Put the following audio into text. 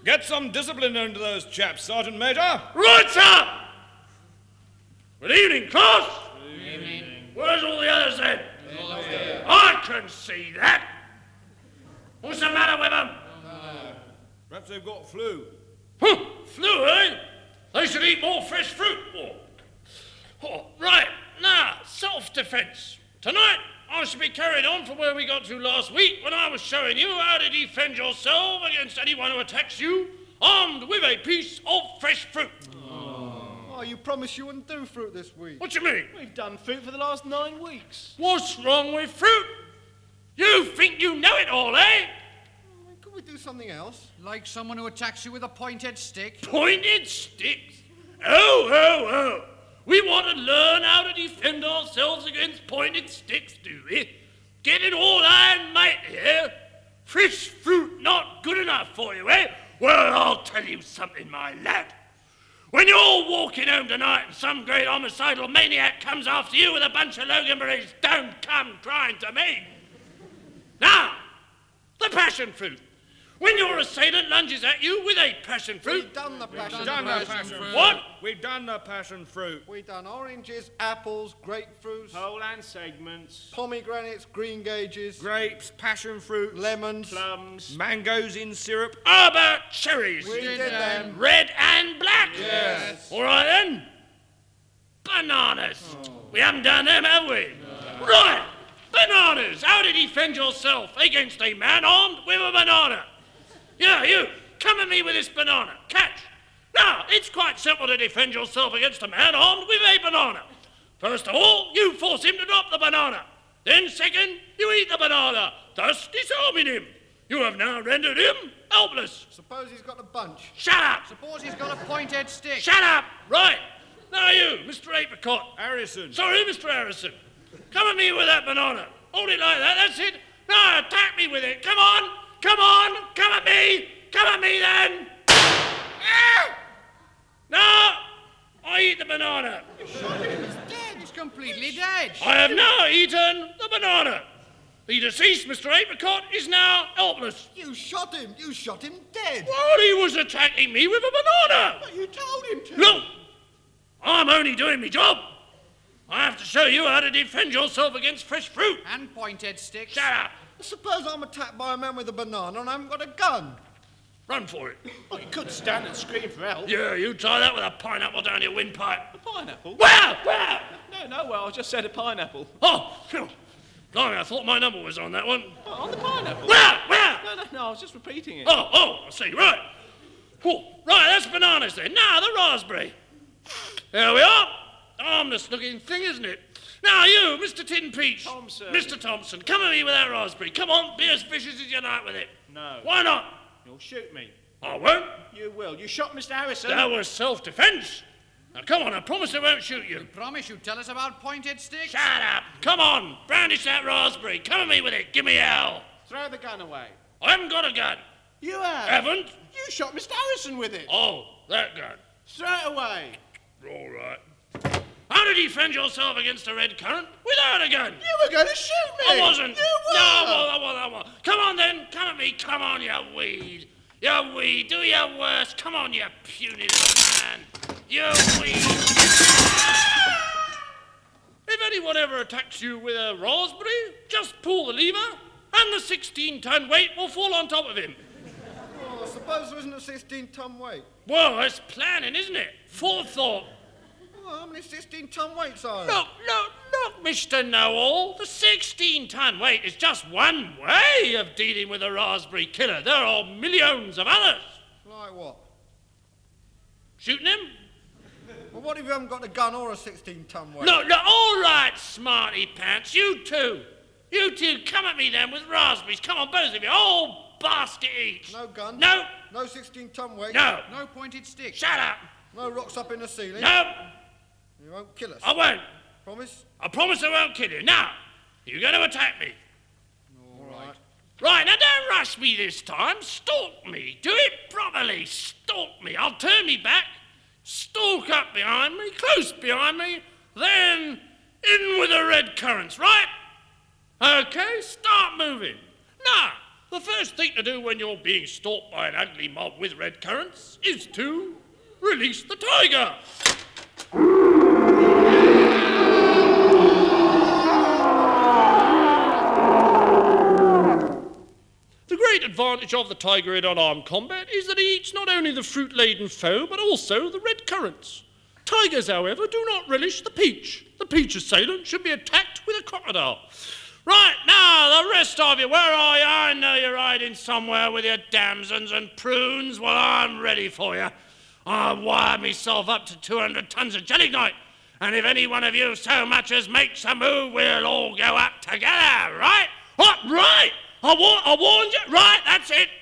Get some discipline into those chaps, Sergeant Major. Right, sir! Good evening, class. Good evening. Where's all the others then? I can see that. What's the matter with them? Perhaps they've got flu. Huh, flu, eh? They should eat more fresh fruit. Right, now, self-defense. Tonight, I shall be carried on from where we got to last week when I was showing you how to defend yourself against anyone who attacks you, armed with a piece of fresh fruit. Oh, you promised you wouldn't do fruit this week. What you mean? We've done fruit for the last 9 weeks. What's wrong with fruit? You think you know it all, eh? Could we do something else? Like someone who attacks you with a pointed stick? Pointed sticks? Oh. We want to learn how to defend ourselves against pointed sticks, do we? Get it all iron mate here? Fresh fruit not good enough for you, eh? Well, I'll tell you something, my lad. When you're walking home tonight and some great homicidal maniac comes after you with a bunch of Loganberries, don't come crying to me. Now, the passion fruit. When your assailant lunges at you with a passion fruit... We've done the passion We've done the passion fruit. What? We've done the passion fruit. We've done oranges, apples, grapefruits, Whole and segments, pomegranates, green gauges, Grapes, passion fruit, lemons. plums. mangoes in syrup. How about cherries? We did them. Red and black? Yes. All right then. Bananas. We haven't done them, have we? No. Right. Bananas. How to defend yourself against a man armed with a banana? Yeah, you. Come at me with this banana. Catch. Now, it's quite simple to defend yourself against a man armed with a banana. First of all, you force him to drop the banana. Then second, you eat the banana, thus disarming him. You have now rendered him helpless. Suppose he's got a bunch. Shut up. Suppose he's got a pointed stick. Shut up! Right. Now you, Mr. Apricot. Harrison. Sorry, Mr. Harrison. Come at me with that banana. Hold it like that, that's it. Now attack me with it. Come on! Come at me! Come at me then! Ah! Now, I eat the banana. He's dead. He's completely dead. I have now eaten the banana. The deceased, Mr. Apricot, is now helpless. You shot him. You shot him dead. Well, he was attacking me with a banana. But you told him to. Look, I'm only doing my job. I have to show you how to defend yourself against fresh fruit. And pointed sticks. Shut up. Suppose I'm attacked by a man with a banana and I haven't got a gun. Run for it. Well, you could stand and scream for help. Yeah, you try that with a pineapple down your windpipe. A pineapple? Where? No, well, I just said a pineapple. Oh, phew. Blimey, I thought my number was on that one. Oh, on the pineapple? Where? No, I was just repeating it. Oh, I see, right. Oh, right, that's bananas then. Now, the raspberry. There we are. Harmless looking thing, isn't it? Now, you, Mr. Tin Peach. Thompson. Mr. Thompson, come at me with that raspberry. Come on, be as vicious as you like with it. No. Why not? You'll shoot me. I won't. You will. You shot Mr. Harrison. That was self-defense. Now, come on, I promise I won't shoot you. Promise you tell us about pointed sticks? Shut up. Come on, brandish that raspberry. Come at me with it. Give me hell. Throw the gun away. I haven't got a gun. You have. Haven't? You shot Mr. Harrison with it. Oh, that gun. Throw it away. All right. How to defend yourself against a red currant without a gun? You were going to shoot me. I wasn't. You were. No, I was. Come on then. Come at me. Come on, you weed. You weed. Do your worst. Come on, you puny little man. You weed. If anyone ever attacks you with a raspberry, just pull the lever and the 16-ton weight will fall on top of him. Oh, suppose there isn't a 16-ton weight. Well, that's planning, isn't it? Forethought. Well, how many 16-ton weights are there? Look, Mr. Know-all. The 16-ton weight is just one way of dealing with a raspberry killer. There are millions of others. Like what? Shooting him? Well, what if you haven't got a gun or a 16-ton weight? Look, all right, smarty pants. You two, come at me then with raspberries. Come on, both of you. Oh, basket each. No gun? No. No 16-ton weight? No. No pointed sticks. Shut up. No rocks up in the ceiling? No. You won't kill us? I won't. Promise? I promise I won't kill you. Now, you're going to attack me. All right. Right, now don't rush me this time. Stalk me. Do it properly. Stalk me. I'll turn me back, stalk up behind me, close behind me, then in with the red currants, right? Okay, start moving. Now, the first thing to do when you're being stalked by an ugly mob with red currants is to release the tiger. The great advantage of the tiger in unarmed combat is that he eats not only the fruit-laden foe, but also the red currants. Tigers, however, do not relish the peach. The peach assailant should be attacked with a crocodile. Right, now, the rest of you, where are you? I know you're hiding somewhere with your damsons and prunes. Well, I'm ready for you. I've wired myself up to 200 tons of gelignite, and if any one of you so much as makes a move, we'll all go up together, right? What, right? I warned you? Right, that's it.